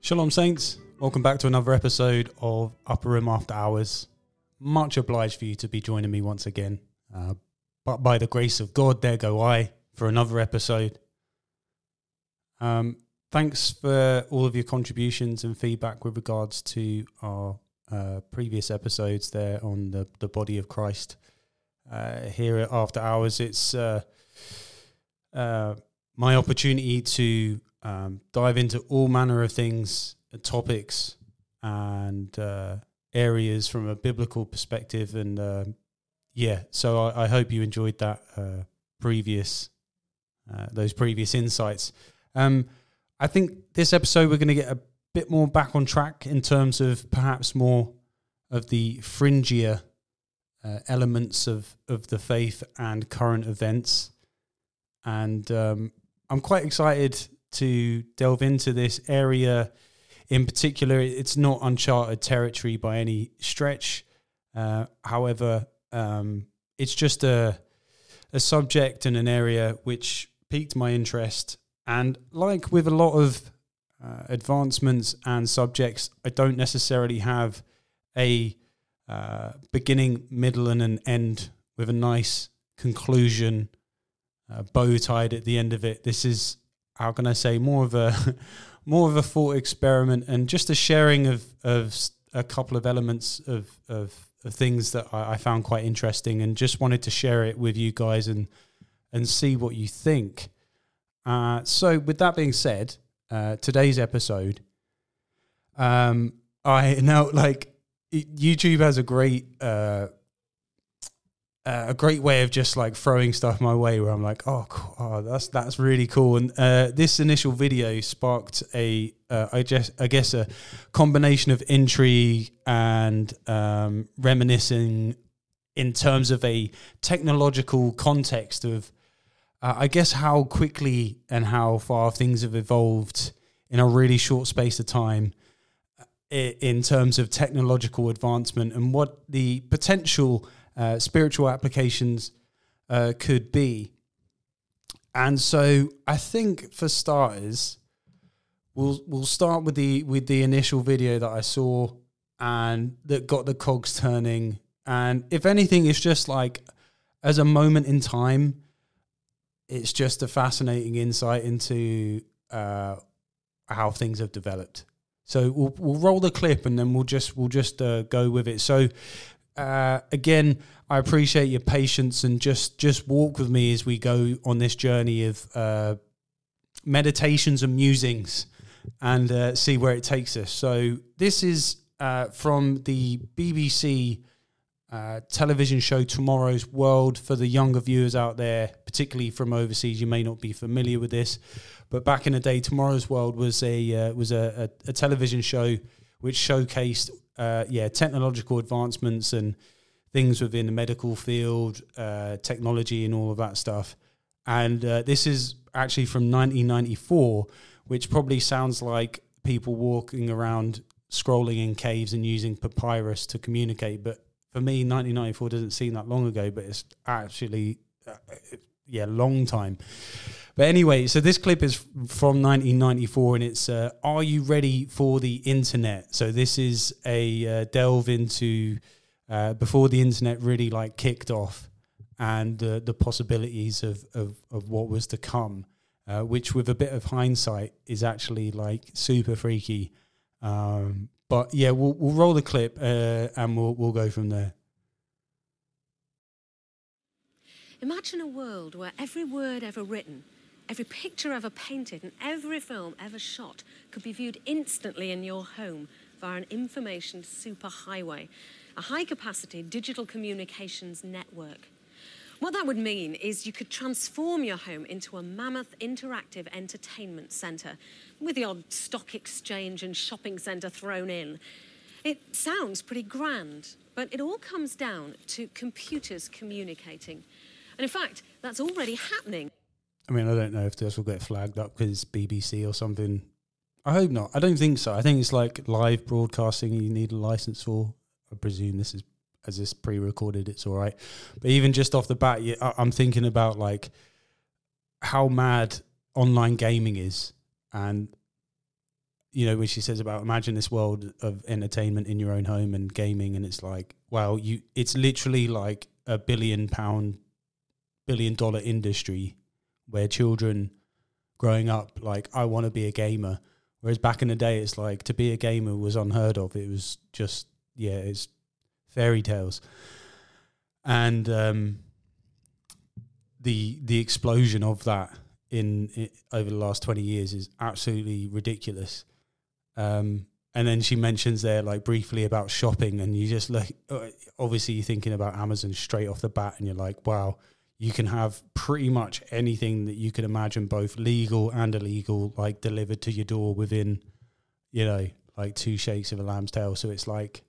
Shalom Saints, welcome back to another episode of Upper Room After Hours. Much obliged for you to be joining me once again. But by the grace of God, there go I for another episode. Thanks for all of your contributions and feedback with regards to our previous episodes there on the body of Christ. Here at After Hours, it's my opportunity to dive into all manner of things, topics, and areas from a biblical perspective. And so I hope you enjoyed that those previous insights. I think this episode we're going to get a bit more back on track in terms of perhaps more of the fringier elements of the faith and current events. And I'm quite excited to delve into this area in particular. It's not uncharted territory by any stretch. However, it's just a subject and an area which piqued my interest. And like with a lot of advancements and subjects, I don't necessarily have a beginning, middle, and an end with a nice conclusion, bow tied at the end of it. This is, how can I say, more of a thought experiment and just a sharing of a couple of elements of things that I found quite interesting, and just wanted to share it with you guys and see what you think. So with that being said, today's episode, I know, like, YouTube has a great way of just like throwing stuff my way where I'm like, oh, that's really cool. And this initial video sparked I guess a combination of intrigue and reminiscing in terms of a technological context of I guess how quickly and how far things have evolved in a really short space of time in terms of technological advancement and what the potential spiritual applications could be. And so I think for starters, we'll start with the initial video that I saw and that got the cogs turning. And if anything, it's just like as a moment in time, it's just a fascinating insight into how things have developed. So we'll roll the clip and then we'll just go with it. So again, I appreciate your patience and just walk with me as we go on this journey of meditations and musings and see where it takes us. So this is from the BBC television show Tomorrow's World. For the younger viewers out there, particularly from overseas, you may not be familiar with this, but back in the day, Tomorrow's World was a television show which showcased technological advancements and things within the medical field, technology and all of that stuff. And this is actually from 1994, which probably sounds like people walking around scrolling in caves and using papyrus to communicate, but for me, 1994 doesn't seem that long ago, but it's actually, long time. But anyway, so this clip is from 1994, and it's, Are You Ready for the Internet? So this is a delve into before the internet really like kicked off and the possibilities of what was to come, which with a bit of hindsight is actually like super freaky. But yeah, we'll roll the clip and we'll go from there. Imagine a world where every word ever written, every picture ever painted, and every film ever shot could be viewed instantly in your home via an information superhighway, a high-capacity digital communications network. What that would mean is you could transform your home into a mammoth interactive entertainment centre with the odd stock exchange and shopping centre thrown in. It sounds pretty grand, but it all comes down to computers communicating. And in fact, that's already happening. I mean, I don't know if this will get flagged up because it's BBC or something. I hope not. I don't think so. I think it's like live broadcasting you need a license for. I presume this is, as this pre-recorded, it's all right. But even just off the bat, I'm thinking about like how mad online gaming is, and you know, when she says about imagine this world of entertainment in your own home and gaming, and it's like, wow, it's literally like $1 billion dollar industry where children growing up like, I want to be a gamer. Whereas back in the day, it's like to be a gamer was unheard of. It was just, it's fairy tales. And the explosion of that over the last 20 years is absolutely ridiculous. And then she mentions there like briefly about shopping, and you just look, obviously you're thinking about Amazon straight off the bat, and you're like, wow, you can have pretty much anything that you can imagine, both legal and illegal, like delivered to your door within, you know, like 2 shakes of a lamb's tail. So it's like,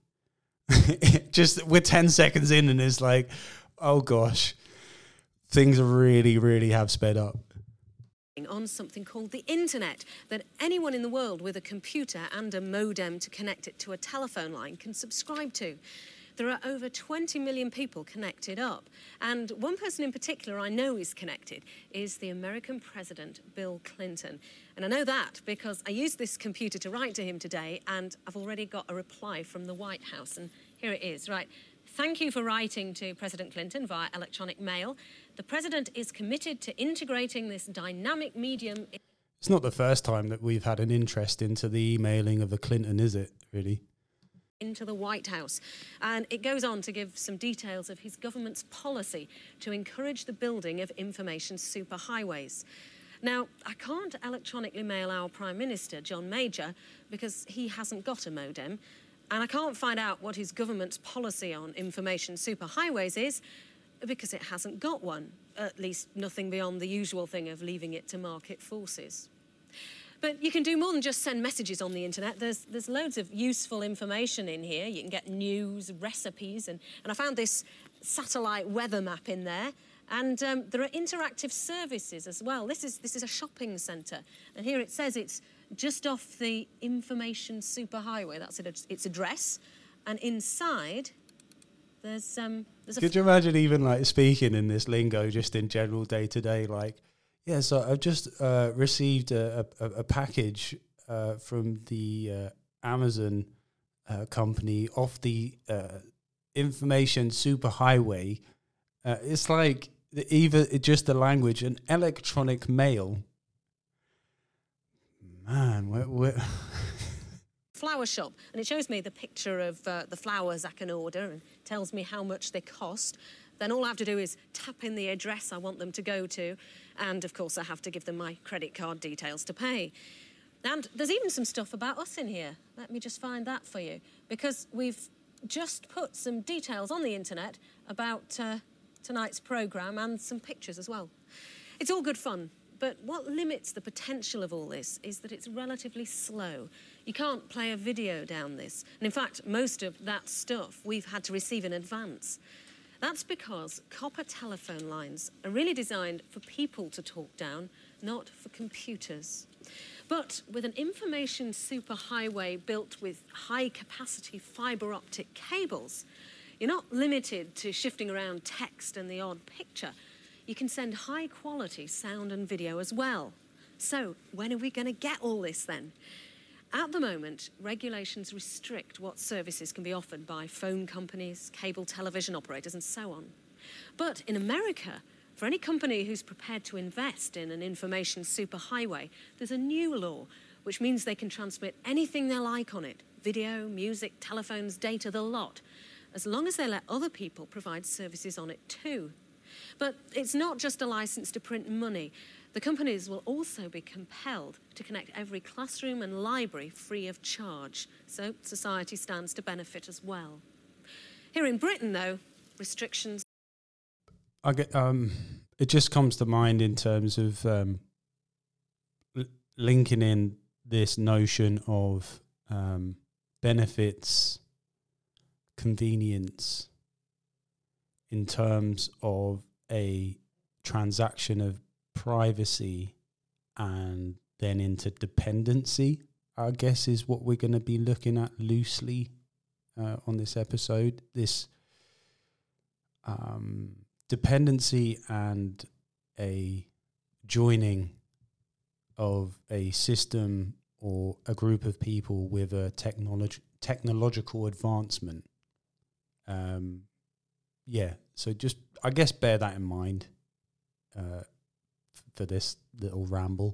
just we're 10 seconds in and it's like, oh gosh, things really, really have sped up. On something called the internet, that anyone in the world with a computer and a modem to connect it to a telephone line can subscribe to. There are over 20 million people connected up, and one person in particular I know is connected is the American President Bill Clinton. And I know that because I used this computer to write to him today, and I've already got a reply from the White House, and here it is. Right. Thank you for writing to President Clinton via electronic mail. The President is committed to integrating this dynamic medium. It's not the first time that we've had an interest into the emailing of a Clinton, is it, really? Into the White House. And it goes on to give some details of his government's policy to encourage the building of information superhighways. Now, I can't electronically mail our Prime Minister, John Major, because he hasn't got a modem. And I can't find out what his government's policy on information superhighways is because it hasn't got one, at least nothing beyond the usual thing of leaving it to market forces. But you can do more than just send messages on the internet. There's loads of useful information in here. You can get news, recipes, and I found this satellite weather map in there. And there are interactive services as well. This is a shopping centre, and here it says it's just off the information superhighway. That's its address, and inside there's a. Could you imagine even like speaking in this lingo just in general day to day, like? Yeah, so I've just received a package from the Amazon company off the information superhighway. It's like just the language, an electronic mail. Man, we're flower shop, and it shows me the picture of the flowers I can order and tells me how much they cost. Then all I have to do is tap in the address I want them to go to, and of course I have to give them my credit card details to pay. And there's even some stuff about us in here. Let me just find that for you, because we've just put some details on the internet about tonight's programme and some pictures as well. It's all good fun, but what limits the potential of all this is that it's relatively slow. You can't play a video down this, and in fact most of that stuff we've had to receive in advance. That's because copper telephone lines are really designed for people to talk down, not for computers. But with an information superhighway built with high-capacity fibre optic cables, you're not limited to shifting around text and the odd picture. You can send high-quality sound and video as well. So when are we going to get all this then? At the moment, regulations restrict what services can be offered by phone companies, cable television operators, and so on. But in America, for any company who's prepared to invest in an information superhighway, there's a new law which means they can transmit anything they like on it: video, music, telephones, data, the lot, as long as they let other people provide services on it too. But it's not just a license to print money. The companies will also be compelled to connect every classroom and library free of charge, so society stands to benefit as well. Here in Britain, though, restrictions... it just comes to mind in terms of linking in this notion of benefits, convenience, in terms of a transaction of privacy and then into dependency, I guess, is what we're going to be looking at loosely on this episode. This dependency and a joining of a system or a group of people with a technological advancement. So just, I guess, bear that in mind for this little ramble.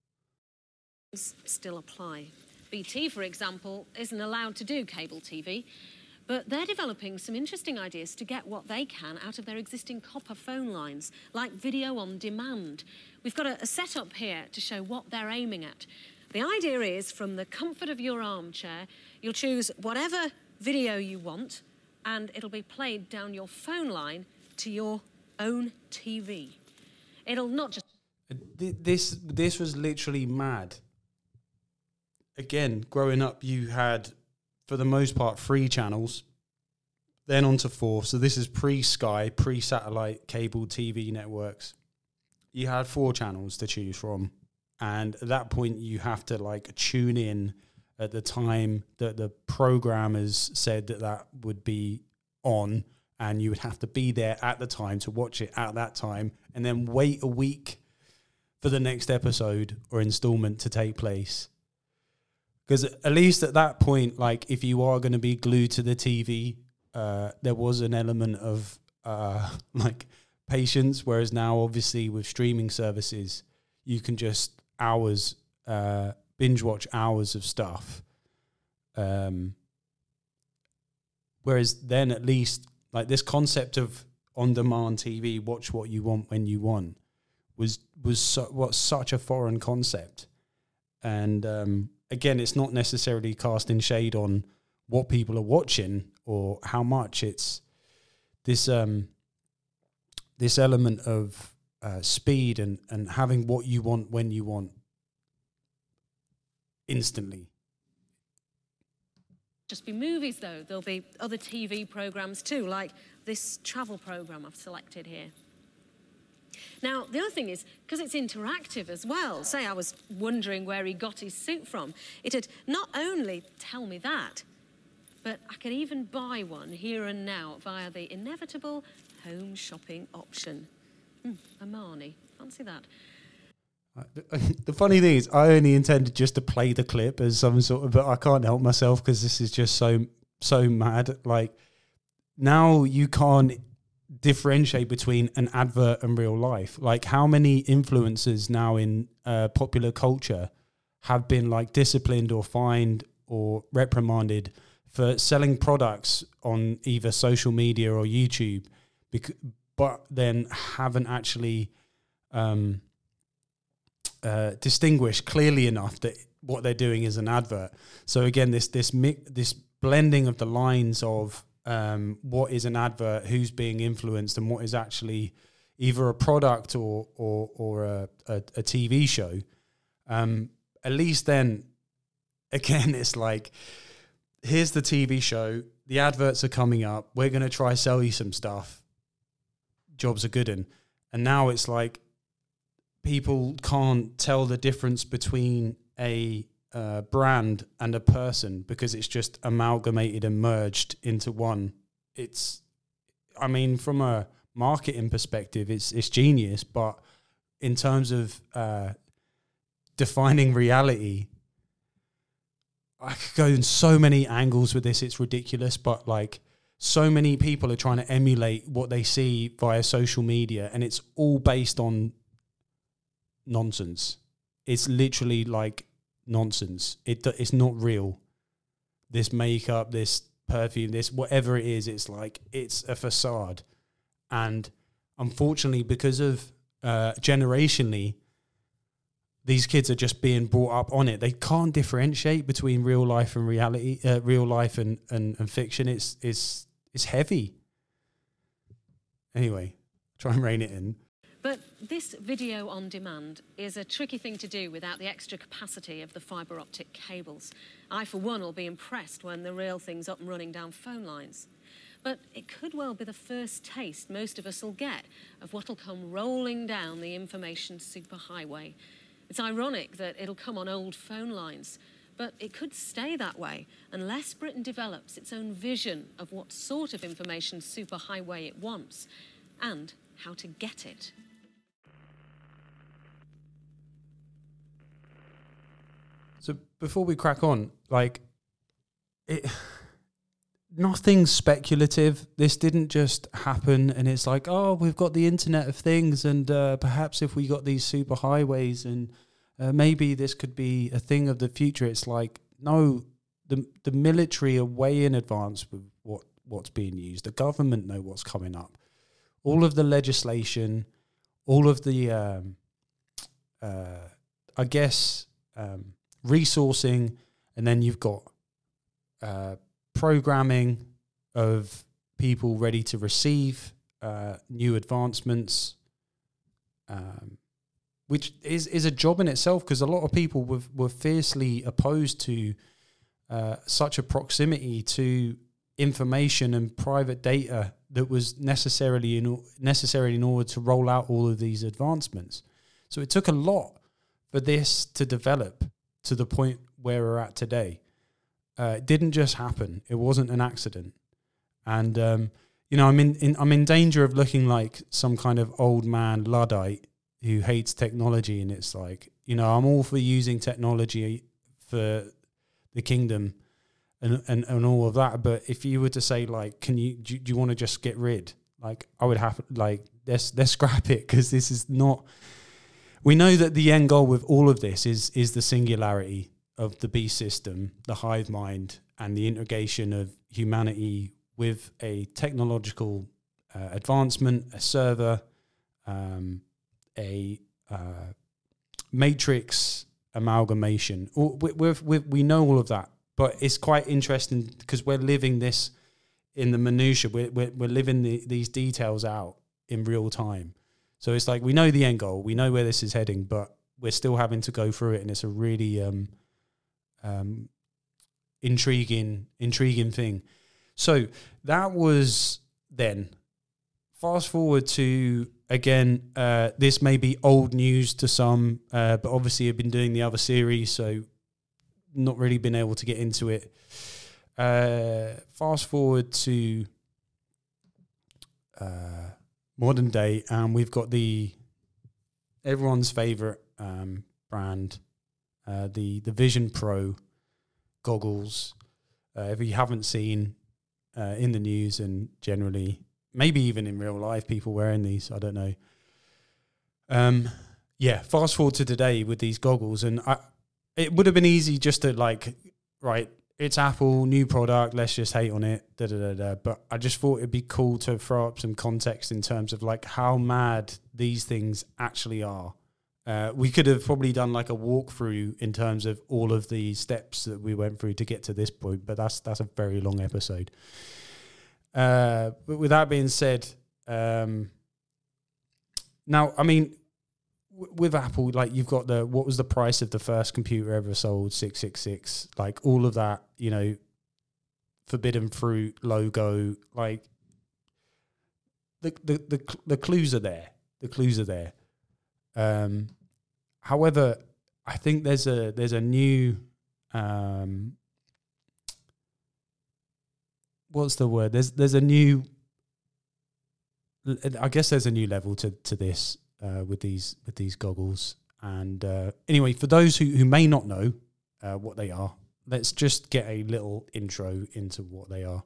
Still apply. BT, for example, isn't allowed to do cable TV, but they're developing some interesting ideas to get what they can out of their existing copper phone lines, like video on demand. We've got a setup here to show what they're aiming at. The idea is, from the comfort of your armchair, you'll choose whatever video you want, and it'll be played down your phone line to your own TV. It'll not just... This was literally mad. Again, growing up, you had, for the most part, 3 channels, then on to 4. So this is pre-Sky, pre-satellite cable TV networks. You had 4 channels to choose from. And at that point, you have to like tune in at the time that the programmers said that would be on. And you would have to be there at the time to watch it at that time. And then wait a week for the next episode or installment to take place. Because at least at that point, like, if you are going to be glued to the TV, there was an element of like patience. Whereas now, obviously, with streaming services, you can just binge watch hours of stuff. Whereas then, at least, like, this concept of on-demand TV, watch what you want when you want, was such a foreign concept. And again, it's not necessarily casting shade on what people are watching or how much. It's this this element of speed and having what you want when you want instantly. Just be movies, though. There'll be other TV programs too, like this travel program I've selected here. Now, the other thing is, because it's interactive as well, say I was wondering where he got his suit from, it'd not only tell me that, but I could even buy one here and now via the inevitable home shopping option. Armani, fancy that. The funny thing is, I only intended just to play the clip as some sort of, but I can't help myself because this is just so mad. Like, now you can't differentiate between an advert and real life. Like, how many influencers now in popular culture have been like disciplined or fined or reprimanded for selling products on either social media or YouTube, but then haven't actually distinguished clearly enough that what they're doing is an advert. So again, this blending of the lines of what is an advert, who's being influenced, and what is actually either a product or a TV show. At least then, again, it's like, here's the TV show, the adverts are coming up, we're going to try sell you some stuff, jobs are good in. And now it's like, people can't tell the difference between a brand and a person because it's just amalgamated and merged into one. I mean, from a marketing perspective, it's genius, but in terms of defining reality, I could go in so many angles with this. It's ridiculous, but like, so many people are trying to emulate what they see via social media, and it's all based on nonsense. It's literally like nonsense. It's not real. This makeup, this perfume, this whatever it is, it's like, it's a facade. And unfortunately, because of generationally, these kids are just being brought up on it. They can't differentiate between real life and reality, real life and fiction. It's heavy. Anyway, try and rein it in. But this video on demand is a tricky thing to do without the extra capacity of the fibre optic cables. I, for one, will be impressed when the real thing's up and running down phone lines. But it could well be the first taste most of us will get of what'll come rolling down the information superhighway. It's ironic that it'll come on old phone lines, but it could stay that way unless Britain develops its own vision of what sort of information superhighway it wants and how to get it. So before we crack on, like, nothing's speculative. This didn't just happen and it's like, oh, we've got the Internet of Things, and perhaps if we got these super highways, and maybe this could be a thing of the future. It's like, no, the military are way in advance with what's being used. The government know what's coming up. All of the legislation, all of the, I guess, resourcing, and then you've got programming of people ready to receive new advancements, which is a job in itself, because a lot of people were fiercely opposed to such a proximity to information and private data that was necessary in order to roll out all of these advancements. So it took a lot for this to develop to the point where we're at today. It didn't just happen. It wasn't an accident. And, I'm in danger of looking like some kind of old man Luddite who hates technology. And it's like, I'm all for using technology for the kingdom and all of that. But if you were to say, like, do you want to just get rid? Like, I would have, like, let's scrap it, because this is not... We know that the end goal with all of this is the singularity of the beast system, the hive mind, and the integration of humanity with a technological advancement, a server, a matrix amalgamation. We know all of that, but it's quite interesting because we're living this in the minutiae. We're living these details out in real time. So it's like, we know the end goal, we know where this is heading, but we're still having to go through it, and it's a really intriguing thing. So that was then. Fast forward to, again, this may be old news to some, but obviously I've been doing the other series, so not really been able to get into it. Fast forward to modern day, and we've got everyone's favorite brand, the Vision Pro goggles. If you haven't seen in the news and generally, maybe even in real life, people wearing these, I don't know. Fast forward to today with these goggles, and it would have been easy just to, like, right, it's Apple, new product, let's just hate on it, But I just thought it'd be cool to throw up some context in terms of, like, how mad these things actually are. We could have probably done like a walkthrough in terms of all of the steps that we went through to get to this point, but that's a very long episode. But with that being said, now, I mean, with Apple, like, you've got what was the price of the first computer ever sold? 666, like all of that, forbidden fruit logo, like the clues are there. The clues are there. However, I think there's a new, what's the word? There's a new, I guess there's a new level to this, with these goggles. And anyway, for those who may not know what they are, let's just get a little intro into what they are.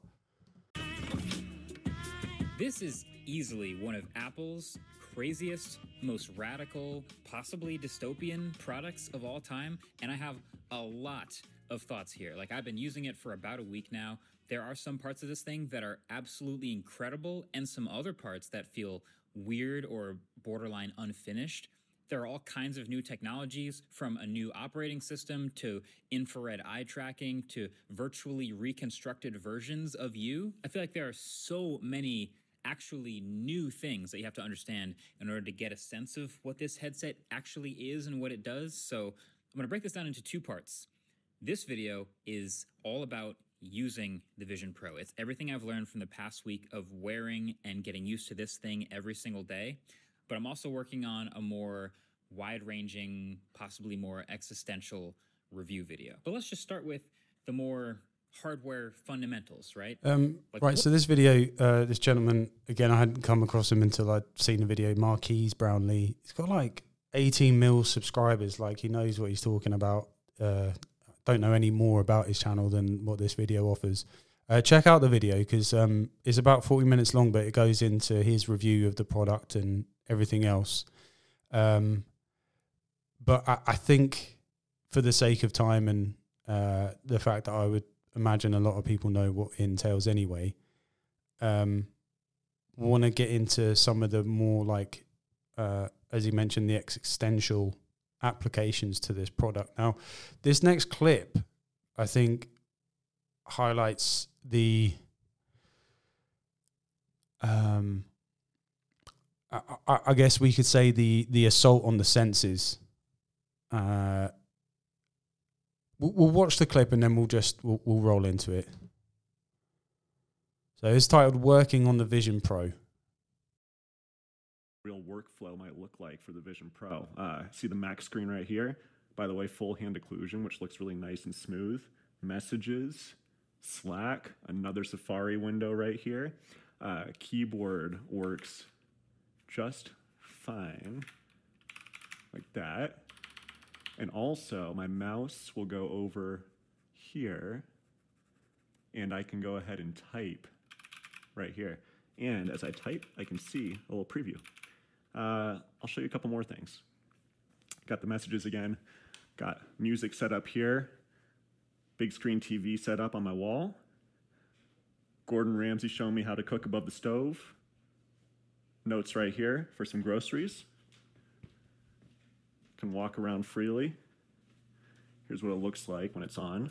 This is easily one of Apple's craziest, most radical, possibly dystopian products of all time, and I have a lot of thoughts here. Like, I've been using it for about a week now. There are some parts of this thing that are absolutely incredible, and some other parts that feel weird or borderline unfinished. There are all kinds of new technologies, from a new operating system to infrared eye tracking to virtually reconstructed versions of you. I feel like there are so many actually new things that you have to understand in order to get a sense of what this headset actually is and what it does. So I'm going to break this down into two parts. This video is all about using the Vision Pro. It's everything I've learned from the past week of wearing and getting used to this thing every single day. But I'm also working on a more wide-ranging, possibly more existential review video. But let's just start with the more hardware fundamentals, right? Right, so this video, this gentleman, again, I hadn't come across him until I'd seen the video, Marquise Brownlee. He's got like 18 mil subscribers, like he knows what he's talking about. don't know any more about his channel than what this video offers, check out the video, because it's about 40 minutes long, but it goes into his review of the product and everything else. But I think for the sake of time and the fact that I would imagine a lot of people know what it entails anyway, want to get into some of the more like, as you mentioned, the existential applications to this product. Now, this next clip, I think, highlights the I guess we could say the assault on the senses. We'll watch the clip and then we'll roll into it. So it's titled "Working on the Vision Pro." Real workflow might look like for the Vision Pro. See the Mac screen right here? By the way, full hand occlusion, which looks really nice and smooth. Messages, Slack, another Safari window right here. Keyboard works just fine, like that. And also, my mouse will go over here, and I can go ahead and type right here. And as I type, I can see a little preview. I'll show you a couple more things. Got the messages again. Got music set up here. Big screen TV set up on my wall. Gordon Ramsay showing me how to cook above the stove. Notes right here for some groceries. Can walk around freely. Here's what it looks like when it's on.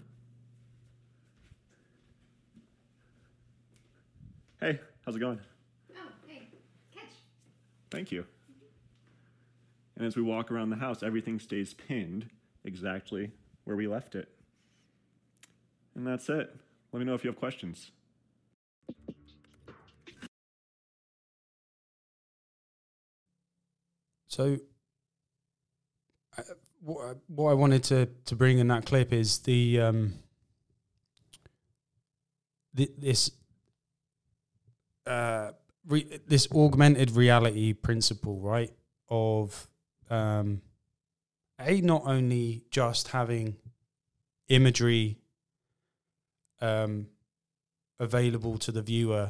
Hey, how's it going? Oh, hey, catch. Thank you. And as we walk around the house, everything stays pinned exactly where we left it. And that's it. Let me know if you have questions. So what I wanted to bring in that clip is this augmented reality principle, right? Of not only just having imagery available to the viewer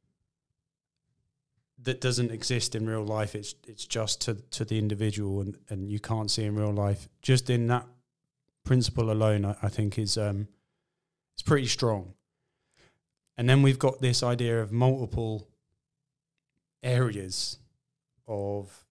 that doesn't exist in real life. It's just to the individual, and you can't see in real life. Just in that principle alone, I think is it's pretty strong. And then we've got this idea of multiple areas of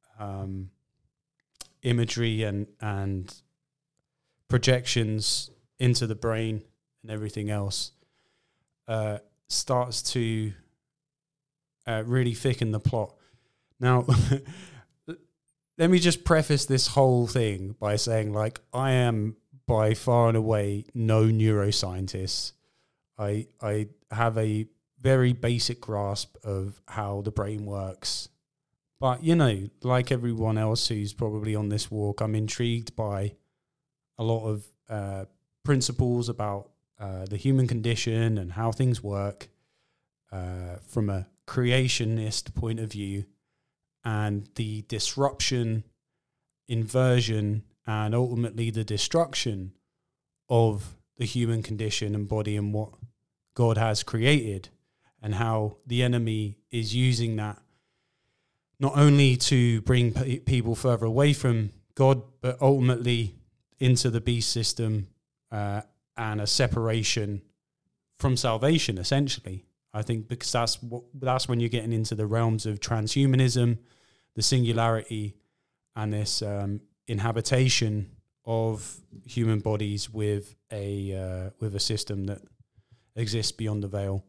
imagery and projections into the brain and everything else starts to really thicken the plot. Now, let me just preface this whole thing by saying, like, I am by far and away no neuroscientist. I have a very basic grasp of how the brain works. But, you know, like everyone else who's probably on this walk, I'm intrigued by a lot of principles about the human condition and how things work from a creationist point of view, and the disruption, inversion, and ultimately the destruction of the human condition and body and what God has created, and how the enemy is using that not only to bring people further away from God, but ultimately into the beast system and a separation from salvation, essentially. I think because that's when you're getting into the realms of transhumanism, the singularity, and this inhabitation of human bodies with a system that exists beyond the veil.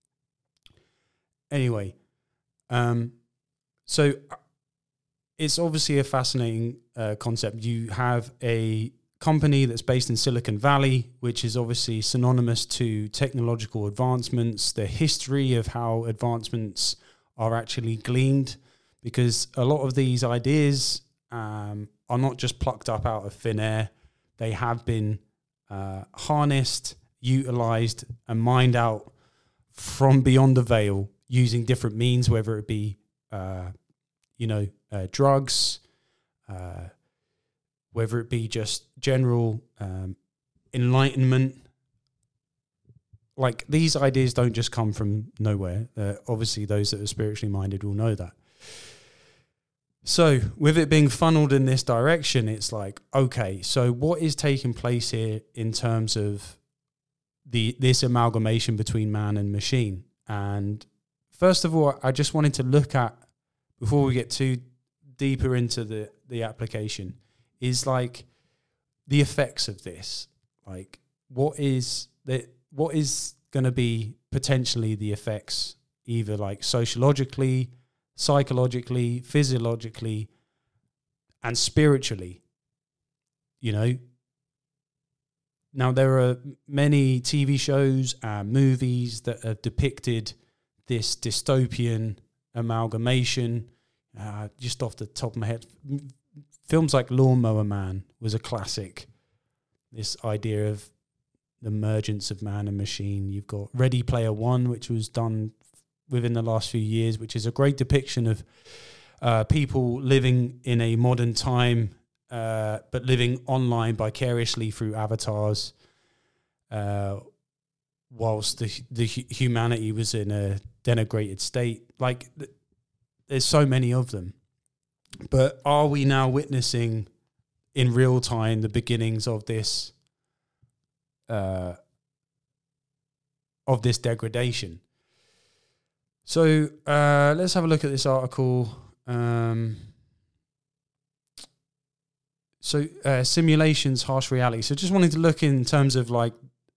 Anyway, so it's obviously a fascinating concept. You have a company that's based in Silicon Valley, which is obviously synonymous to technological advancements, the history of how advancements are actually gleaned, because a lot of these ideas are not just plucked up out of thin air. They have been harnessed, utilized, and mined out from beyond the veil using different means, whether it be, drugs, whether it be just general enlightenment. Like, these ideas don't just come from nowhere. Obviously, those that are spiritually minded will know that. So, with it being funneled in this direction, it's like, okay, so what is taking place here in terms of this amalgamation between man and machine? And first of all, I just wanted to look at, before we get too deeper into the application, is like the effects of this. Like, what is going to be potentially the effects, either like sociologically, psychologically, physiologically, and spiritually, you know? Now, there are many TV shows and movies that have depicted this dystopian amalgamation. Just off the top of my head, films like Lawnmower Man was a classic. This idea of the emergence of man and machine. You've got Ready Player One, which was done within the last few years, which is a great depiction of people living in a modern time, but living online vicariously through avatars, whilst the humanity was in a denigrated state. Like, there's so many of them. But are we now witnessing in real time the beginnings of this degradation? So let's have a look at this article. Simulations, harsh reality. So just wanted to look in terms of like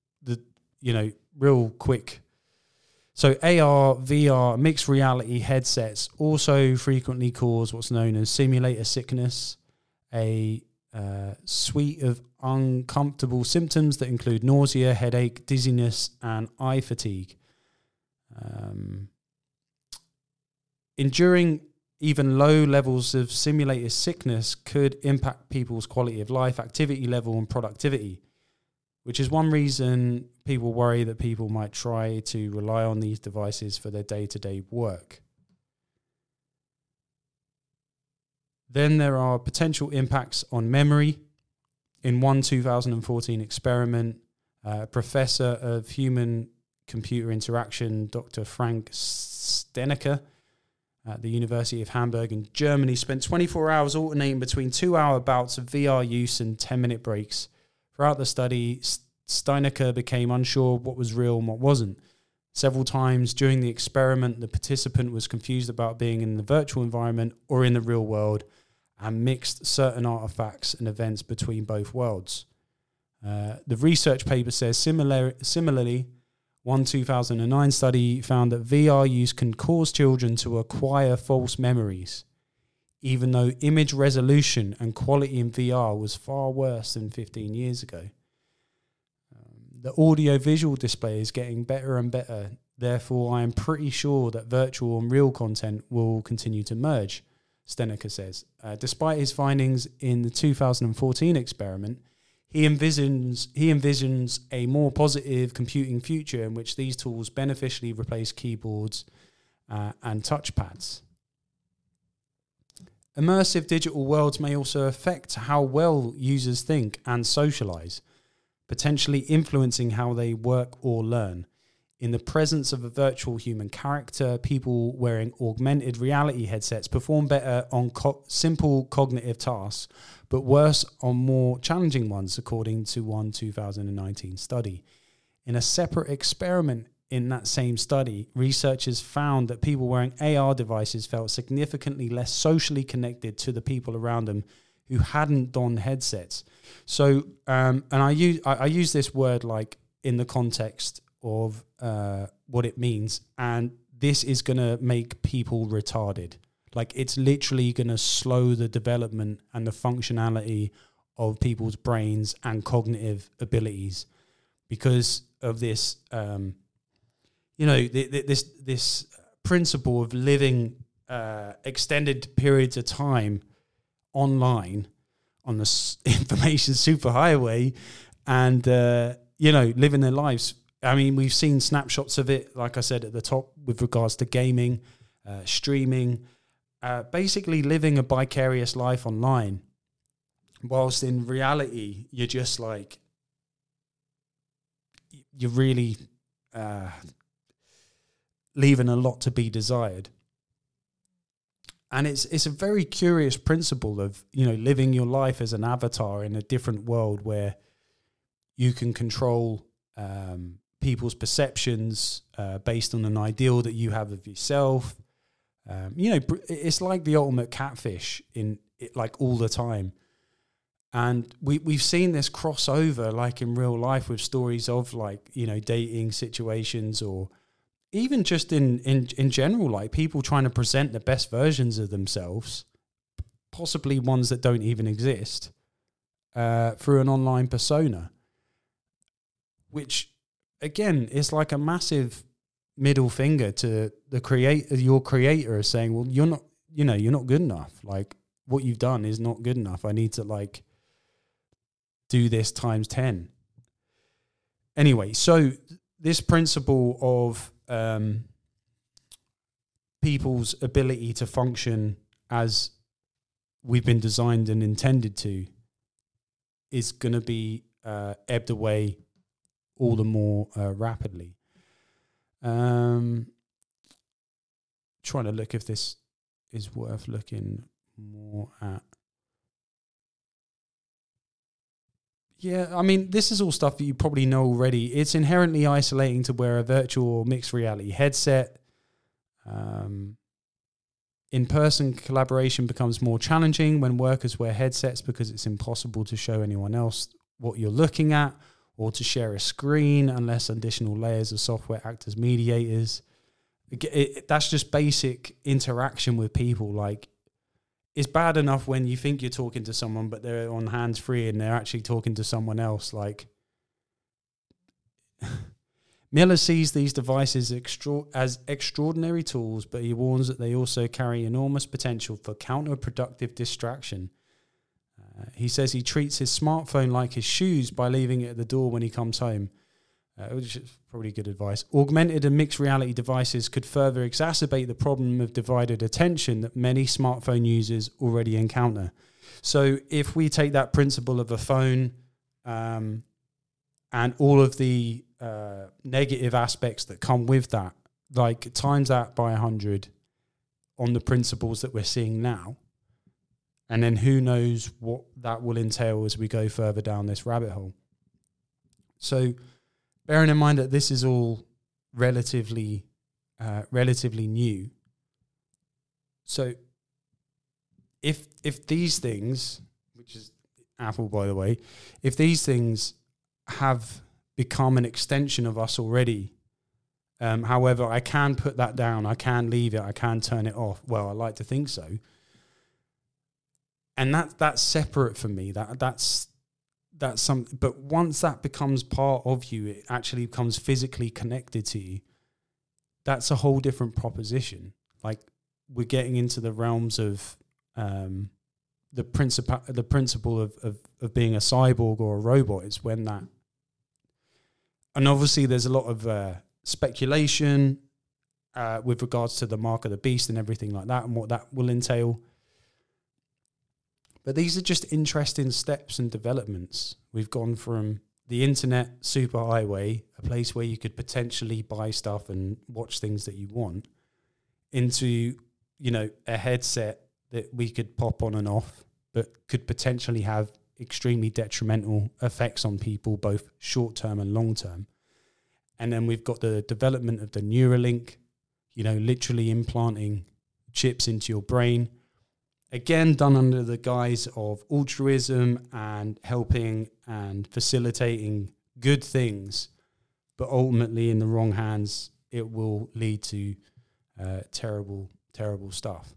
real quick. So AR, VR, mixed reality headsets also frequently cause what's known as simulator sickness, a suite of uncomfortable symptoms that include nausea, headache, dizziness, and eye fatigue. Enduring even low levels of simulator sickness could impact people's quality of life, activity level, and productivity, which is one reason people worry that people might try to rely on these devices for their day-to-day work. Then there are potential impacts on memory. In one 2014 experiment, professor of human-computer interaction, Dr. Frank Steneker, at the University of Hamburg in Germany, spent 24 hours alternating between 2-hour bouts of VR use and 10-minute breaks. Throughout the study, Steneker became unsure what was real and what wasn't. Several times during the experiment, the participant was confused about being in the virtual environment or in the real world, and mixed certain artifacts and events between both worlds. The research paper says similarly, one 2009 study found that VR use can cause children to acquire false memories, even though image resolution and quality in VR was far worse than 15 years ago. The audio-visual display is getting better and better. Therefore, I am pretty sure that virtual and real content will continue to merge, Steneker says. Despite his findings in the 2014 experiment, he envisions a more positive computing future in which these tools beneficially replace keyboards and touchpads. Immersive digital worlds may also affect how well users think and socialize, potentially influencing how they work or learn. In the presence of a virtual human character, people wearing augmented reality headsets perform better on simple cognitive tasks, but worse on more challenging ones, according to one 2019 study. In a separate experiment in that same study, researchers found that people wearing AR devices felt significantly less socially connected to the people around them who hadn't donned headsets. So, and I use this word like in the context of what it means, and this is going to make people retarded. Like, it's literally going to slow the development and the functionality of people's brains and cognitive abilities because of this, this principle of living extended periods of time online on the information superhighway and, living their lives. I mean, we've seen snapshots of it, like I said at the top, with regards to gaming, streaming, basically living a vicarious life online, whilst in reality, you're just like you're really leaving a lot to be desired. And it's a very curious principle of, living your life as an avatar in a different world where you can control people's perceptions based on an ideal that you have of yourself. It's like the ultimate catfish in it, like all the time. And we've seen this crossover like in real life with stories of like, dating situations, or even just in general, like people trying to present the best versions of themselves, possibly ones that don't even exist, through an online persona, which again is like a massive middle finger to your creator, saying, well, you're not good enough. Like what you've done is not good enough. I need to like do this times 10. Anyway, so this principle of people's ability to function as we've been designed and intended to is going to be ebbed away all the more rapidly. Trying to look if this is worth looking more at. Yeah, I mean, this is all stuff that you probably know already. It's inherently isolating to wear a virtual or mixed reality headset. In-person collaboration becomes more challenging when workers wear headsets because it's impossible to show anyone else what you're looking at or to share a screen unless additional layers of software act as mediators. That's just basic interaction with people. Like, it's bad enough when you think you're talking to someone, but they're on hands-free and they're actually talking to someone else. Like, Miller sees these devices as extraordinary tools, but he warns that they also carry enormous potential for counterproductive distraction. He says he treats his smartphone like his shoes by leaving it at the door when he comes home, which is probably good advice. Augmented and mixed reality devices could further exacerbate the problem of divided attention that many smartphone users already encounter. So if we take that principle of a phone and all of the negative aspects that come with that, like times that by 100 on the principles that we're seeing now, and then who knows what that will entail as we go further down this rabbit hole. So bearing in mind that this is all relatively new. So if these things, which is Apple, by the way, if these things have become an extension of us already, however, I can put that down, I can leave it, I can turn it off. Well, I like to think so. And that's separate from me. That's something. But once that becomes part of you, it actually becomes physically connected to you. That's a whole different proposition. Like, we're getting into the realms of the principle of being a cyborg or a robot. It's when that, and obviously there's a lot of speculation with regards to the mark of the beast and everything like that, and what that will entail. But these are just interesting steps and developments. We've gone from the internet superhighway, a place where you could potentially buy stuff and watch things that you want, into, a headset that we could pop on and off, but could potentially have extremely detrimental effects on people, both short-term and long-term. And then we've got the development of the Neuralink, literally implanting chips into your brain. Again, done under the guise of altruism and helping and facilitating good things, but ultimately in the wrong hands, it will lead to terrible, terrible stuff.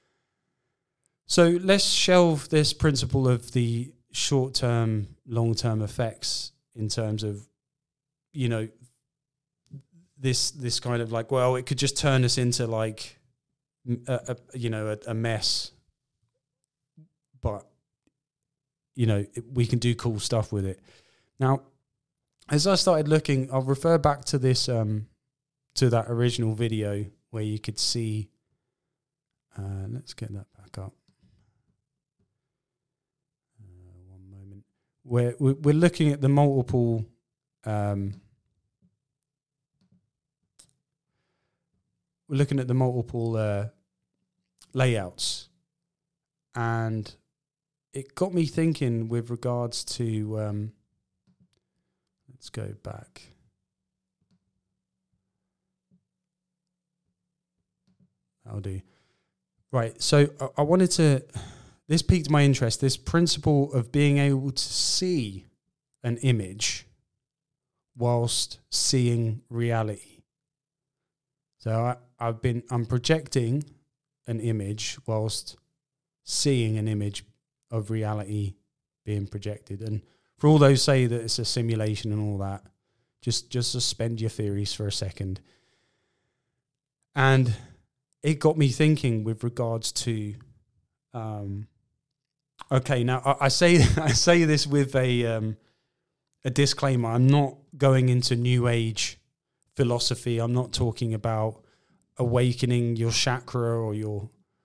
So let's shelve this principle of the short-term, long-term effects in terms of, this kind of like, well, it could just turn us into like, a mess. But, we can do cool stuff with it. Now, as I started looking, I'll refer back to this, to that original video where you could see, let's get that back up. One moment. Where we're looking at the multiple we're looking at the multiple layouts, and it got me thinking with regards to, let's go back. I'll do. Right, so I wanted to, this piqued my interest, this principle of being able to see an image whilst seeing reality. So I'm projecting an image whilst seeing an image of reality being projected. And for all those say that it's a simulation and all that, just suspend your theories for a second. And it got me thinking with regards to, okay, now I say this with a disclaimer. I'm not going into New Age philosophy. I'm not talking about awakening your chakra or your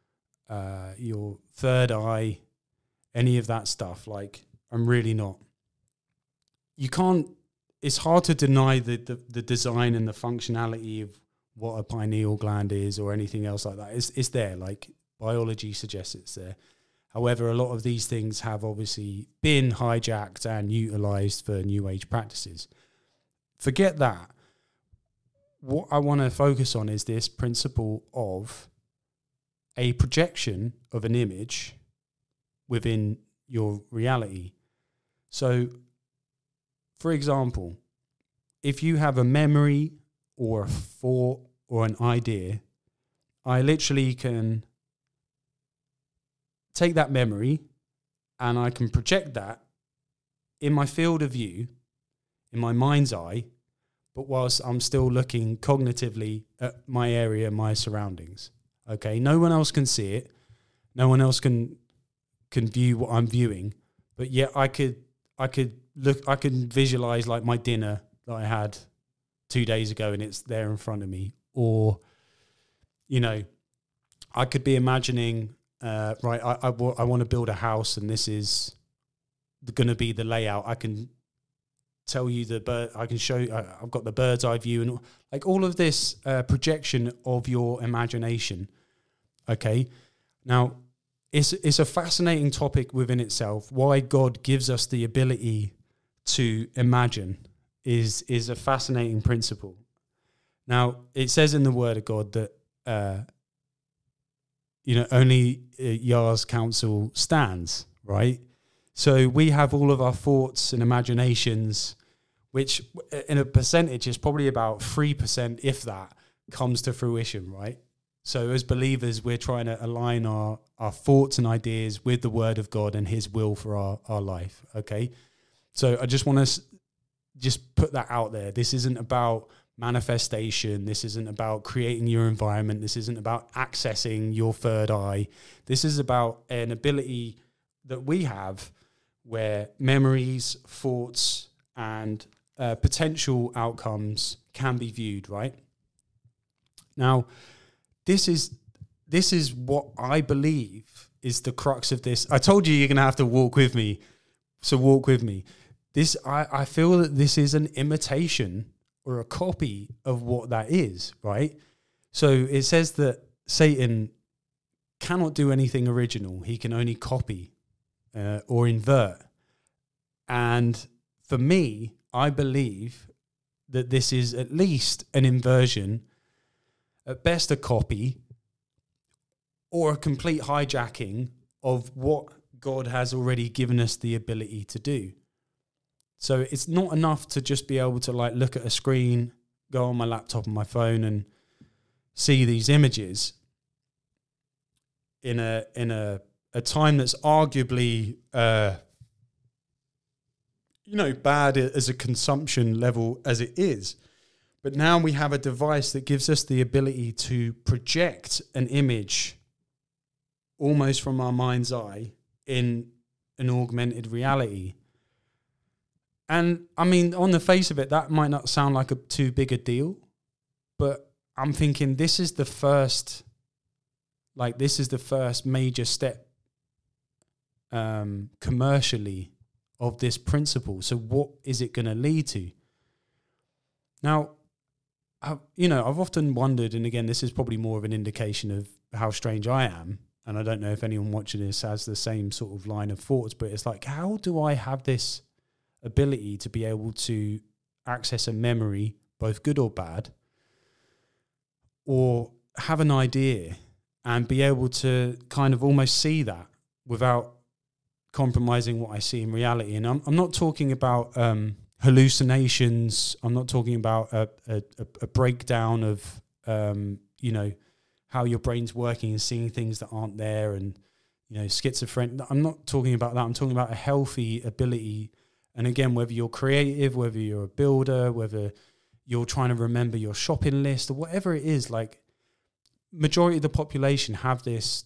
third eye, any of that stuff. Like, I'm really not. You can't. It's hard to deny the design and the functionality of what a pineal gland is or anything else like that. It's there. Like, biology suggests it's there. However, a lot of these things have obviously been hijacked and utilized for New Age practices. Forget that. What I want to focus on is this principle of a projection of an image within your reality. So, for example, if you have a memory or a thought or an idea, I literally can take that memory and I can project that in my field of view, in my mind's eye, but whilst I'm still looking cognitively at my area, my surroundings. Okay, no one else can see it. No one else can view what I'm viewing, but yet I could visualize like my dinner that I had 2 days ago and it's there in front of me. Or, you know, I could be imagining, right, I want to build a house and this is going to be the layout. I can tell you I can show you, I've got the bird's eye view and like all of this projection of your imagination. Okay. Now, it's a fascinating topic within itself. Why God gives us the ability to imagine is a fascinating principle. Now, it says in the Word of God that, only Yah's counsel stands, right? So we have all of our thoughts and imaginations, which in a percentage is probably about 3%, if that, comes to fruition, right? So as believers, we're trying to align our thoughts and ideas with the Word of God and His will for our life, okay? So I just want to just put that out there. This isn't about manifestation. This isn't about creating your environment. This isn't about accessing your third eye. This is about an ability that we have where memories, thoughts, and potential outcomes can be viewed, right? Now, this is what I believe is the crux of this. I told you're going to have to walk with me. So walk with me. I feel that this is an imitation or a copy of what that is, right? So it says that Satan cannot do anything original. He can only copy or invert. And for me, I believe that this is at least an inversion, at best a copy, or a complete hijacking of what God has already given us the ability to do. So it's not enough to just be able to like look at a screen, go on my laptop and my phone and see these images in a time that's arguably bad as a consumption level as it is. But now we have a device that gives us the ability to project an image almost from our mind's eye in an augmented reality. And I mean, on the face of it, that might not sound like too big a deal, but I'm thinking this is the first major step commercially of this principle. So what is it going to lead to? Now, I've often wondered, and again, this is probably more of an indication of how strange I am, and I don't know if anyone watching this has the same sort of line of thoughts, but it's like, how do I have this ability to be able to access a memory, both good or bad, or have an idea and be able to kind of almost see that without compromising what I see in reality? And I'm not talking about hallucinations. I'm not talking about a breakdown of how your brain's working and seeing things that aren't there, and schizophrenic. I'm not talking about that. I'm talking about a healthy ability. And again, whether you're creative, whether you're a builder, whether you're trying to remember your shopping list or whatever it is, like majority of the population have this,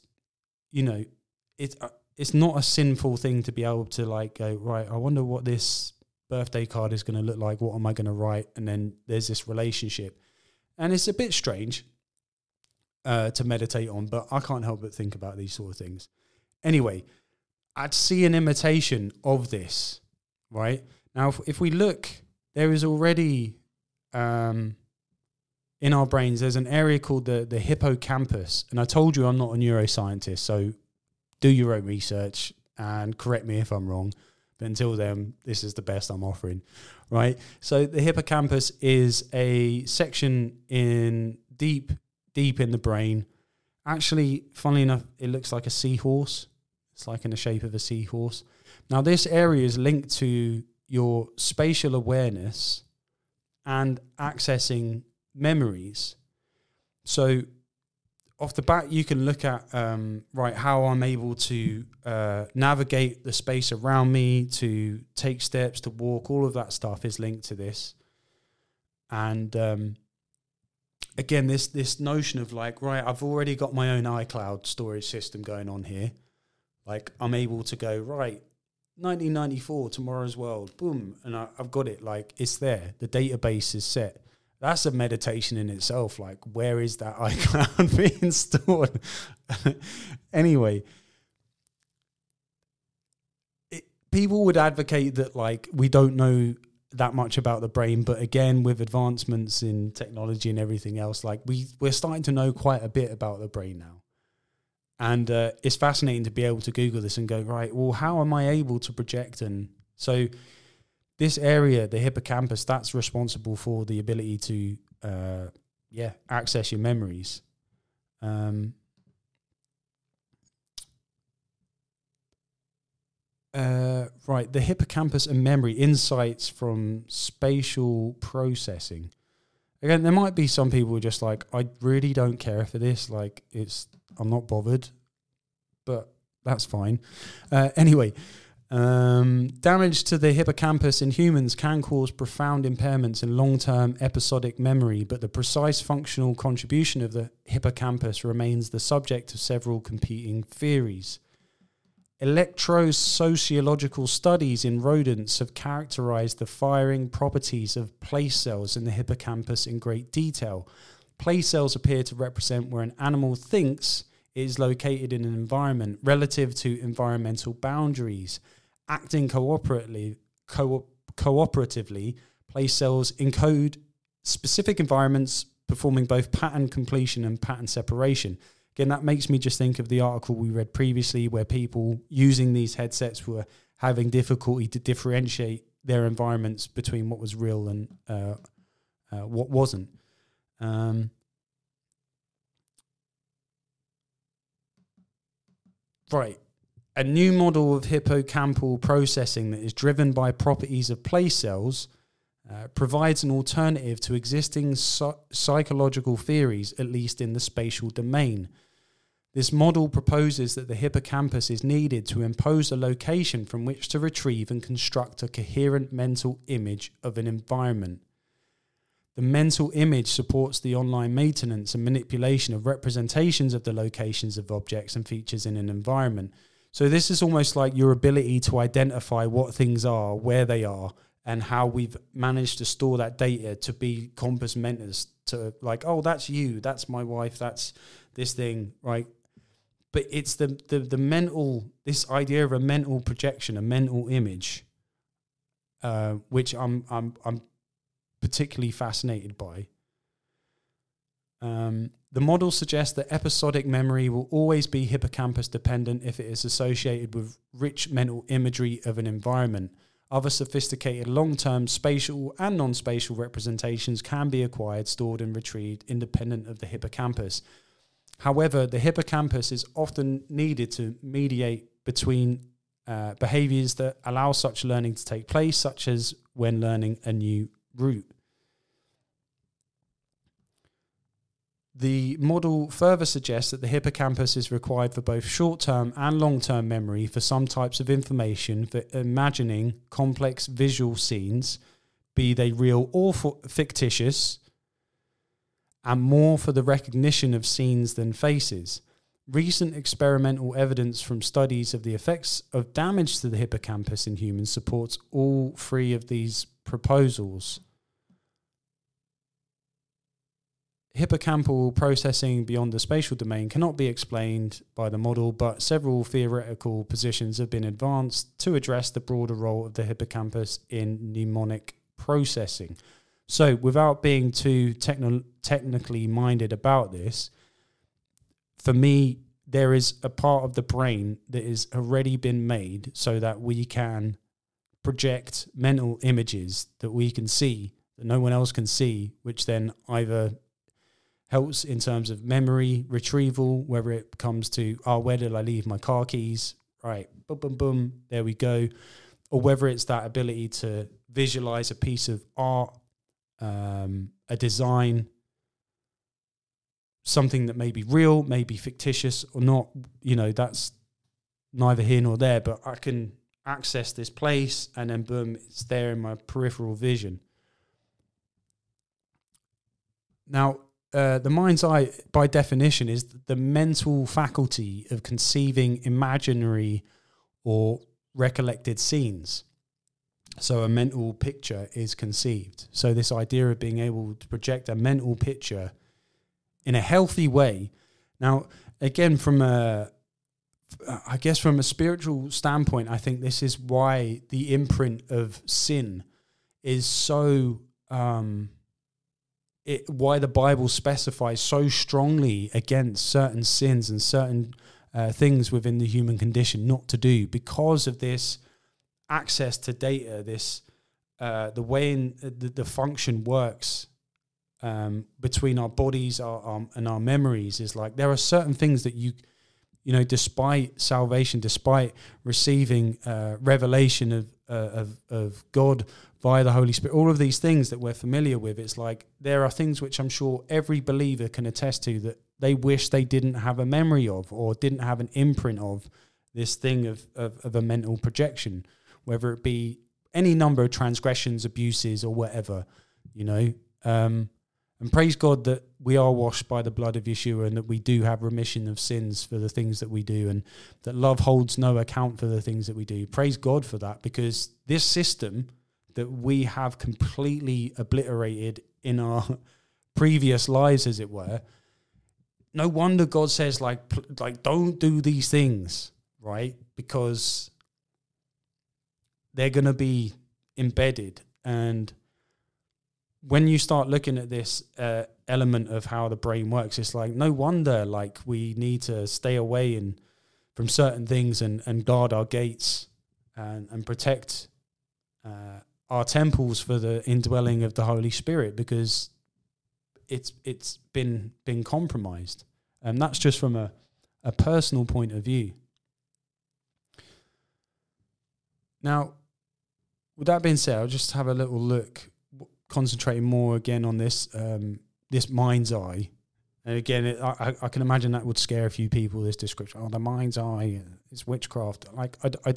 it's not a sinful thing to be able to like go, right, I wonder what this birthday card is going to look like. What am I going to write? And then there's this relationship. And it's a bit strange to meditate on, but I can't help but think about these sort of things. Anyway, I'd see an imitation of this, right? Now, if we look, there is already in our brains, there's an area called the hippocampus. And I told you I'm not a neuroscientist, so do your own research and correct me if I'm wrong. But until then, this is the best I'm offering, right? So the hippocampus is a section in deep in the brain. Actually, funnily enough, it looks like a seahorse. It's like in the shape of a seahorse. Now, this area is linked to your spatial awareness and accessing memories. So off the bat, you can look at, how I'm able to navigate the space around me, to take steps, to walk. All of that stuff is linked to this. And again, this notion of like, right, I've already got my own iCloud storage system going on here. Like, I'm able to go, right, 1994, Tomorrow's World, boom, and I've got it. Like, it's there. The database is set. That's a meditation in itself. Like, where is that iCloud being stored? Anyway, people would advocate that, like, we don't know that much about the brain. But again, with advancements in technology and everything else, like, we're starting to know quite a bit about the brain now. And it's fascinating to be able to Google this and go, right, well, how am I able to project? And so this area, the hippocampus, that's responsible for the ability to, access your memories. Right, the hippocampus and memory, insights from spatial processing. Again, there might be some people who are just like, I really don't care for this. Like, I'm not bothered, but that's fine. Anyway, damage to the hippocampus in humans can cause profound impairments in long-term episodic memory, but the precise functional contribution of the hippocampus remains the subject of several competing theories. Electrosociological studies in rodents have characterized the firing properties of place cells in the hippocampus in great detail. Place cells appear to represent where an animal thinks it is located in an environment relative to environmental boundaries. Acting cooperatively, place cells encode specific environments, performing both pattern completion and pattern separation. Again, that makes me just think of the article we read previously where people using these headsets were having difficulty to differentiate their environments between what was real and what wasn't. Right. A new model of hippocampal processing that is driven by properties of place cells provides an alternative to existing psychological theories, at least in the spatial domain. This model proposes that the hippocampus is needed to impose a location from which to retrieve and construct a coherent mental image of an environment. The mental image supports the online maintenance and manipulation of representations of the locations of objects and features in an environment. So this is almost like your ability to identify what things are, where they are, and how we've managed to store that data to be compos mentis, to like, oh, that's you, that's my wife, that's this thing, right? But it's the mental, this idea of a mental projection, a mental image, which I'm particularly fascinated by. The model suggests that episodic memory will always be hippocampus dependent if it is associated with rich mental imagery of an environment. Other sophisticated long-term spatial and non-spatial representations can be acquired, stored and retrieved independent of the hippocampus. However, the hippocampus is often needed to mediate between behaviors that allow such learning to take place, such as when learning a new route. The model further suggests that the hippocampus is required for both short-term and long-term memory for some types of information, for imagining complex visual scenes, be they real or fictitious, and more for the recognition of scenes than faces. Recent experimental evidence from studies of the effects of damage to the hippocampus in humans supports all three of these proposals. Hippocampal processing beyond the spatial domain cannot be explained by the model, but several theoretical positions have been advanced to address the broader role of the hippocampus in mnemonic processing. So, without being too technically minded about this, for me, there is a part of the brain that has already been made so that we can project mental images that we can see, that no one else can see, which then either helps in terms of memory retrieval, whether it comes to, where did I leave my car keys? Right, boom, boom, boom, there we go. Or whether it's that ability to visualize a piece of art, a design, something that may be real, may be fictitious or not, that's neither here nor there, but I can access this place and then boom, it's there in my peripheral vision. Now, the mind's eye, by definition, is the mental faculty of conceiving imaginary or recollected scenes. So a mental picture is conceived. So this idea of being able to project a mental picture in a healthy way. Now, again, from a spiritual standpoint, I think this is why the imprint of sin is so... why the Bible specifies so strongly against certain sins and certain things within the human condition not to do, because of this access to data, this the way the function works between our bodies and our memories is like there are certain things that you despite salvation, despite receiving revelation of God via the Holy Spirit, all of these things that we're familiar with, it's like there are things which I'm sure every believer can attest to that they wish they didn't have a memory of or didn't have an imprint of this thing of a mental projection, whether it be any number of transgressions, abuses or whatever, and praise God that we are washed by the blood of Yeshua and that we do have remission of sins for the things that we do and that love holds no account for the things that we do. Praise God for that, because this system that we have completely obliterated in our previous lives, as it were, no wonder God says, like don't do these things, right? Because they're going to be embedded. And when you start looking at this element of how the brain works, it's like, no wonder, like, we need to stay away from certain things and guard our gates and protect our temples for the indwelling of the Holy Spirit, because it's been compromised. And that's just from a personal point of view. Now, with that being said, I'll just have a little look, concentrating more again on this this mind's eye. And again, I can imagine that would scare a few people, this description. The mind's eye, it's witchcraft. Like,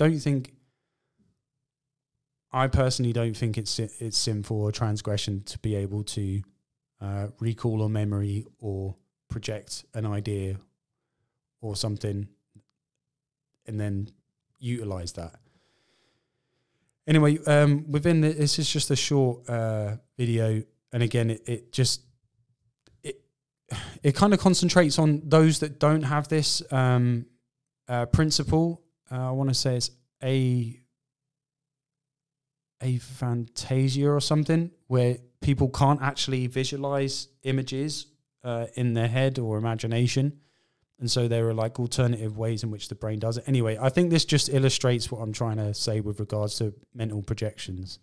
I personally don't think it's sinful or transgression to be able to recall a memory or project an idea or something and then utilize that. Anyway, this is just a short video, and again, it kind of concentrates on those that don't have this principle. I want to say it's aphantasia or something, where people can't actually visualize images in their head or imagination. And so there are like alternative ways in which the brain does it. Anyway, I think this just illustrates what I'm trying to say with regards to mental projections.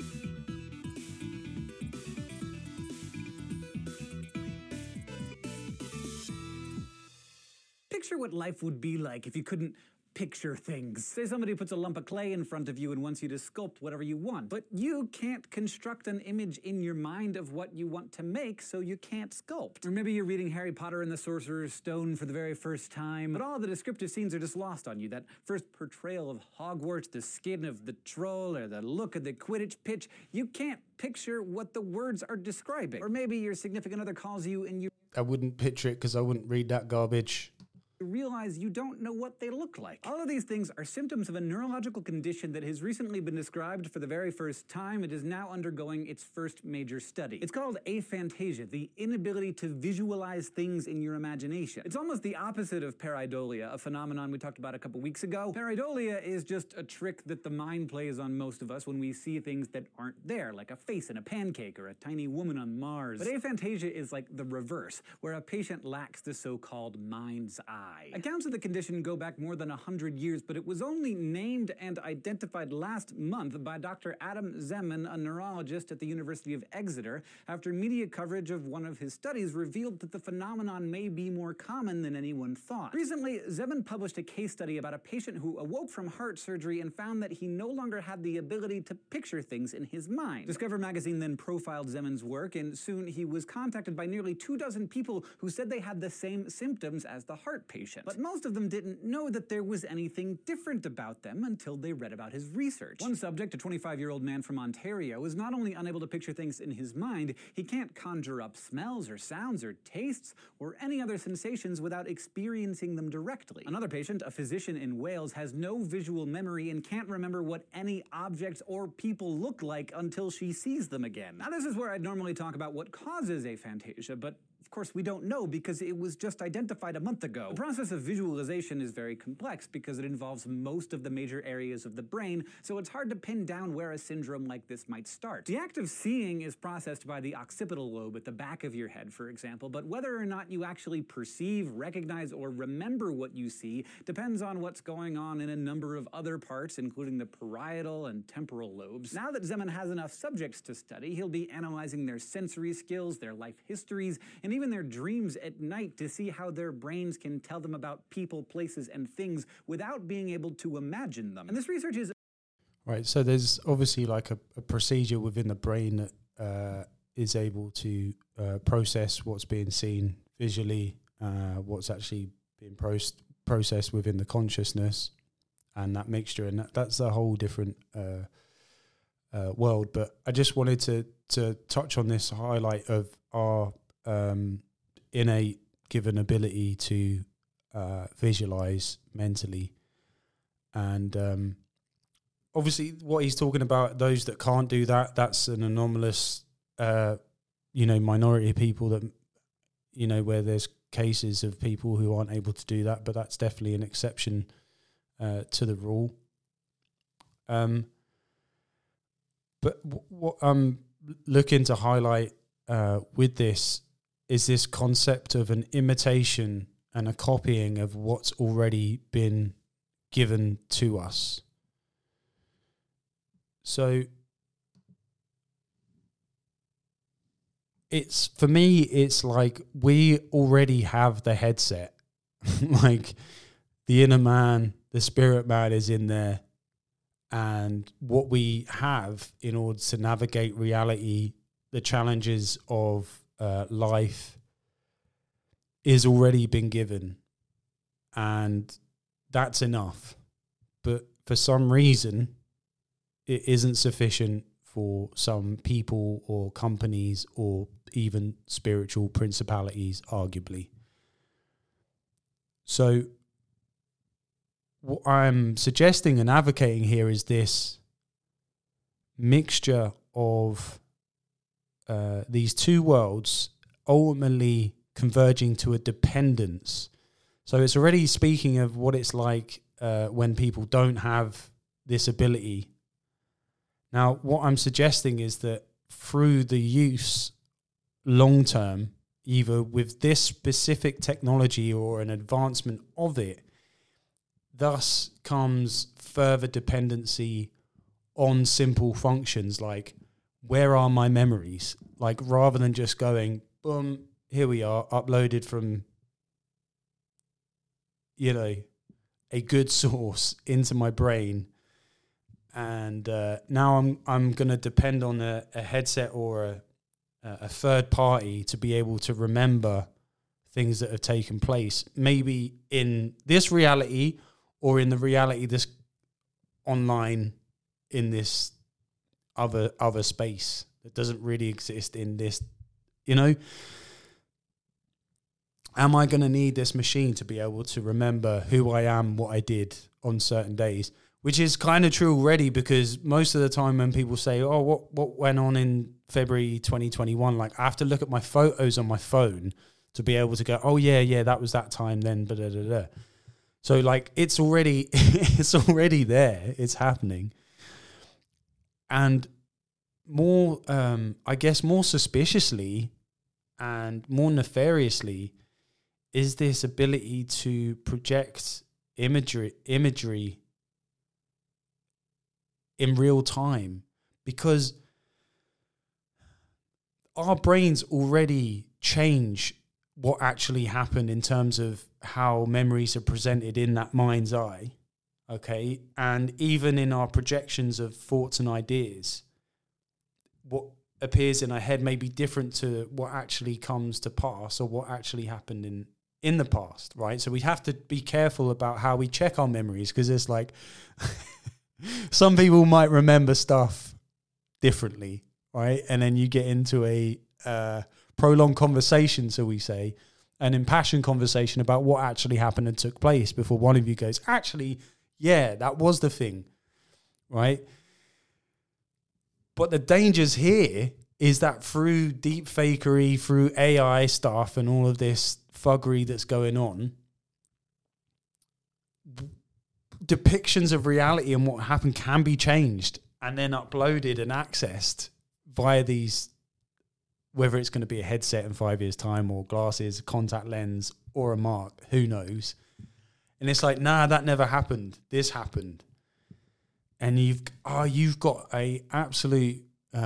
Picture what life would be like if you couldn't picture things. Say somebody puts a lump of clay in front of you and wants you to sculpt whatever you want, but you can't construct an image in your mind of what you want to make, so you can't sculpt. Or maybe you're reading Harry Potter and the Sorcerer's Stone for the very first time, but all the descriptive scenes are just lost on you. That first portrayal of Hogwarts, the skin of the troll, or the look of the Quidditch pitch, you can't picture what the words are describing. Or maybe your significant other calls you and you I wouldn't picture it because I wouldn't read that garbage. realize you don't know what they look like. All of these things are symptoms of a neurological condition that has recently been described for the very first time. It is now undergoing its first major study. It's called aphantasia, the inability to visualize things in your imagination. It's almost the opposite of pareidolia, a phenomenon we talked about a couple weeks ago. Pareidolia is just a trick that the mind plays on most of us when we see things that aren't there, like a face in a pancake or a tiny woman on Mars. But aphantasia is like the reverse, where a patient lacks the so-called mind's eye. Accounts of the condition go back more than 100 years, but it was only named and identified last month by Dr. Adam Zeman, a neurologist at the University of Exeter, after media coverage of one of his studies revealed that the phenomenon may be more common than anyone thought. Recently, Zeman published a case study about a patient who awoke from heart surgery and found that he no longer had the ability to picture things in his mind. Discover magazine then profiled Zeman's work, and soon he was contacted by nearly 24 people who said they had the same symptoms as the heart patient. But most of them didn't know that there was anything different about them until they read about his research. One subject, a 25-year-old man from Ontario, is not only unable to picture things in his mind, he can't conjure up smells or sounds or tastes or any other sensations without experiencing them directly. Another patient, a physician in Wales, has no visual memory and can't remember what any objects or people look like until she sees them again. Now, this is where I'd normally talk about what causes aphantasia, but of course, we don't know because it was just identified a month ago. The process of visualization is very complex because it involves most of the major areas of the brain, so it's hard to pin down where a syndrome like this might start. The act of seeing is processed by the occipital lobe at the back of your head, for example, but whether or not you actually perceive, recognize, or remember what you see depends on what's going on in a number of other parts, including the parietal and temporal lobes. Now that Zeman has enough subjects to study, he'll be analyzing their sensory skills, their life histories, and even their dreams at night to see how their brains can tell them about people, places, and things without being able to imagine them. And this research is... Right, so there's obviously like a procedure within the brain that is able to process what's being seen visually, what's actually being processed within the consciousness, and that mixture, and that's a whole different world. But I just wanted to touch on this highlight of our innate given ability to visualize mentally, and obviously what he's talking about, those that can't do that, that's an anomalous minority of people that, where there's cases of people who aren't able to do that, but that's definitely an exception to the rule. But what I'm looking to highlight with this is this concept of an imitation and a copying of what's already been given to us. So for me, it's like we already have the headset. Like the inner man, the spirit man is in there. And what we have in order to navigate reality, the challenges of life, is already been given. And that's enough. But for some reason, it isn't sufficient for some people or companies or even spiritual principalities, arguably. So what I'm suggesting and advocating here is this mixture of these two worlds ultimately converging to a dependence. So it's already speaking of what it's like when people don't have this ability. Now, what I'm suggesting is that through the use long term either with this specific technology or an advancement of it, thus comes further dependency on simple functions like, where are my memories? Like, rather than just going, boom, here we are, uploaded from, you know, a good source into my brain. And now I'm going to depend on a headset or a third party to be able to remember things that have taken place, maybe in this reality or in the reality this online in this other space that doesn't really exist in this, you know. Am I going to need this machine to be able to remember who I am, what I did on certain days? Which is kind of true already, because most of the time when people say, oh, what went on in February 2021, like, I have to look at my photos on my phone to be able to go, oh, yeah, that was that time then, da-da-da-da. So, like, it's already there. It's happening. And more, I guess more suspiciously and more nefariously is this ability to project imagery in real time, because our brains already change what actually happened in terms of how memories are presented in that mind's eye, okay? And even in our projections of thoughts and ideas, what appears in our head may be different to what actually comes to pass or what actually happened in the past, right? So we have to be careful about how we check our memories, because it's like some people might remember stuff differently, right? And then you get into a prolonged conversation, so we say, an impassioned conversation about what actually happened and took place before one of you goes, actually, yeah, that was the thing, right? But the dangers here is that through deep fakery, through AI stuff and all of this fuggery that's going on, depictions of reality and what happened can be changed and then uploaded and accessed via these, whether it's going to be a headset in 5 years' time or glasses, contact lens, or a mark, who knows? And it's like, nah, that never happened. This happened. And you've got a absolute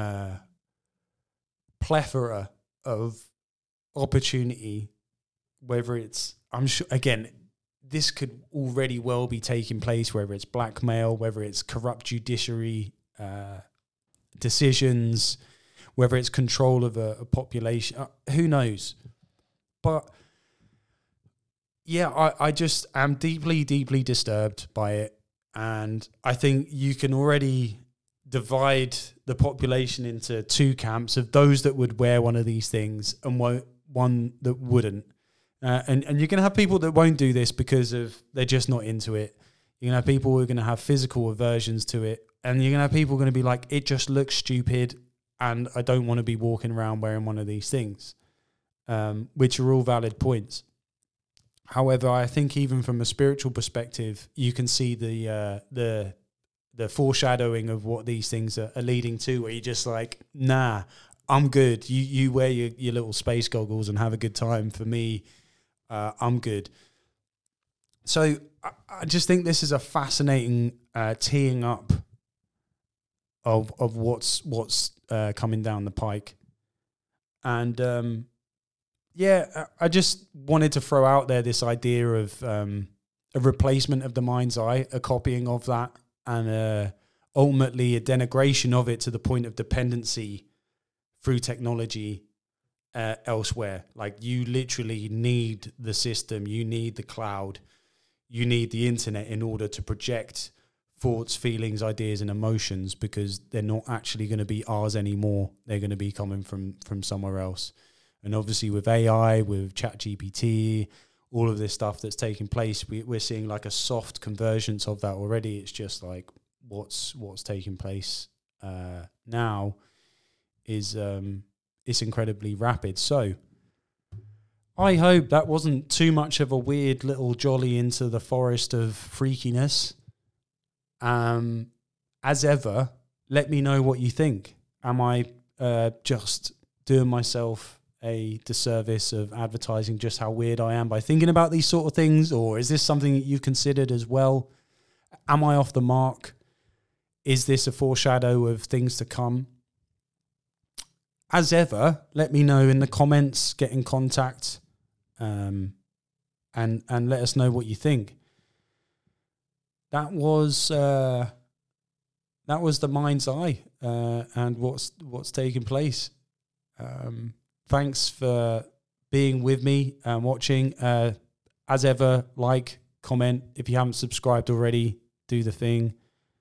plethora of opportunity, whether it's, I'm sure, again, this could already well be taking place, whether it's blackmail, whether it's corrupt judiciary decisions, whether it's control of a population, who knows? But yeah, I just am deeply, deeply disturbed by it. And I think you can already divide the population into two camps of those that would wear one of these things and one that wouldn't. And you're going to have people that won't do this because they're just not into it. You're going to have people who are going to have physical aversions to it. And you're going to have people going to be like, it just looks stupid and I don't want to be walking around wearing one of these things, which are all valid points. However, I think even from a spiritual perspective, you can see the foreshadowing of what these things are leading to, where you're just like, nah, I'm good. You wear your little space goggles and have a good time. For me, I'm good. So I just think this is a fascinating teeing up of what's coming down the pike. And yeah, I just wanted to throw out there this idea of a replacement of the mind's eye, a copying of that, and ultimately a denigration of it to the point of dependency through technology elsewhere. Like, you literally need the system, you need the cloud, you need the internet in order to project thoughts, feelings, ideas, and emotions, because they're not actually going to be ours anymore. They're going to be coming from somewhere else. And obviously with AI, with ChatGPT, all of this stuff that's taking place, we're seeing like a soft convergence of that already. It's just like what's taking place now is it's incredibly rapid. So I hope that wasn't too much of a weird little jolly into the forest of freakiness. As ever, let me know what you think. Am I just doing myself a disservice of advertising just how weird I am by thinking about these sort of things? Or is this something that you considered as well? Am I off the mark? Is this a foreshadow of things to come? As ever, let me know in the comments, get in contact, and let us know what you think. That was the mind's eye and what's taking place. Thanks for being with me and watching. As ever, like, comment. If you haven't subscribed already, do the thing.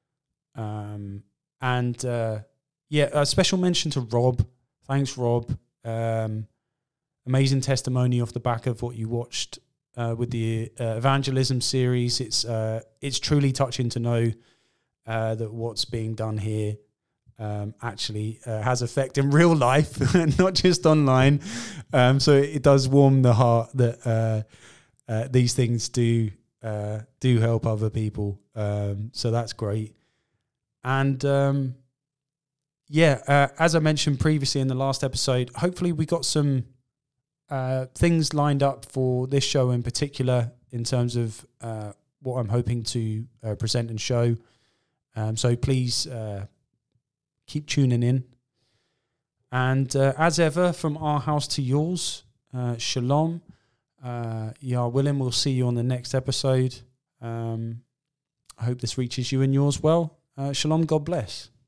A special mention to Rob. Thanks, Rob. Amazing testimony off the back of what you watched with the evangelism series. It's truly touching to know that what's being done here actually has effect in real life and not just online. So it does warm the heart that these things do help other people. So that's great. And as I mentioned previously in the last episode, hopefully we got some things lined up for this show in particular in terms of what I'm hoping to present and show. So please keep tuning in. And as ever, from our house to yours, shalom. Yah willing, we'll see you on the next episode. I hope this reaches you and yours well. Shalom, God bless.